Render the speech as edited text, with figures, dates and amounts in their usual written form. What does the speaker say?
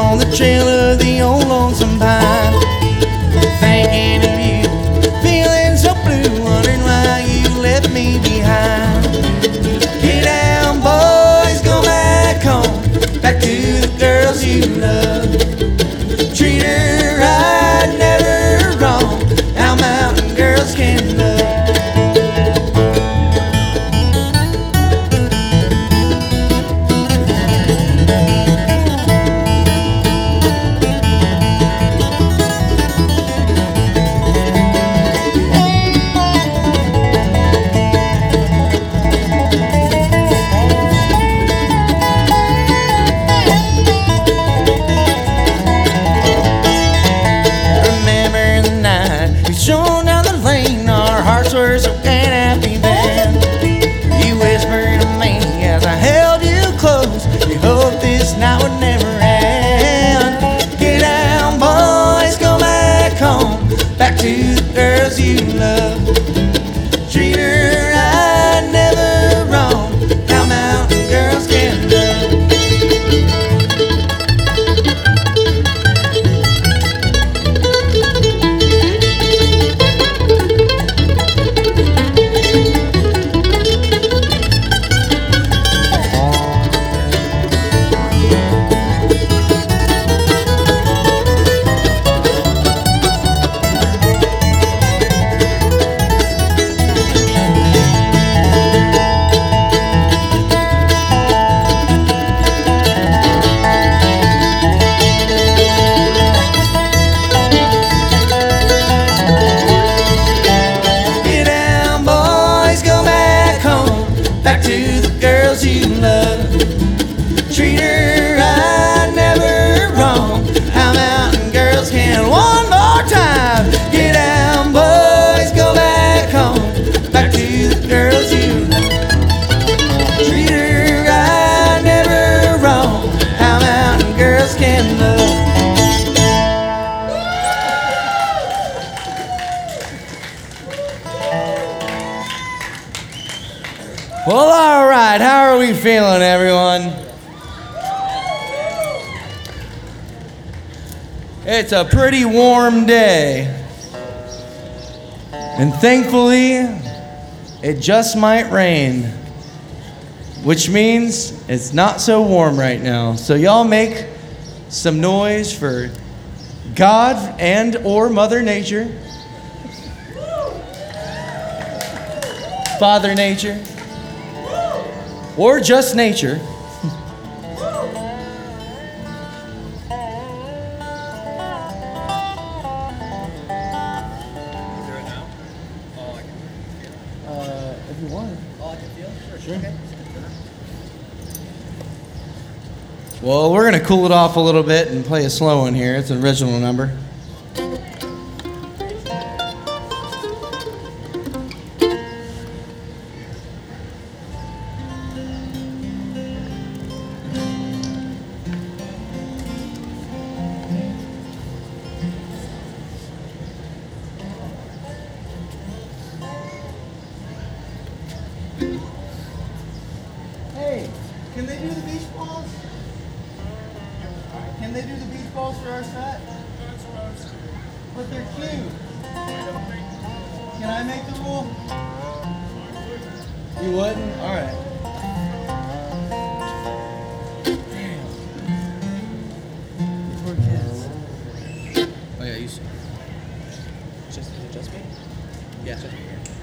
on the trail of the old lonesome pine, thinking of you, feeling so blue, wondering why you left me behind. Get down, boys, go back home, back to the girls you love. Treat her right, never wrong, how mountain girls can love. Shone down the lane, our hearts were so happy then. You whispered to me as I held you close, you hoped this night would never end. Get down, boys, go back home, back to the girls you love. Treat her right, never wrong, how mountain girls can love. Back to the girls you love. Treat her right, never wrong, how mountain girls can. One more time. Get down, boys, go back home, back to the girls you love. Treat her right, never wrong, how mountain girls can love. Well, all right, how are we feeling, everyone? It's a pretty warm day, and thankfully, it just might rain, which means it's not so warm right now. So y'all make some noise for God and or Mother Nature, Father Nature, or just nature. If you want. All I can feel? Sure. Okay. Well, we're gonna cool it off a little bit and play a slow one here. It's an original number. Hey, can they do the beach balls? Can they do the beach balls for our set? But they're cute. Can I make the rule? You wouldn't? All right. Damn. These poor kids. Oh yeah, you see. Just me? Yeah.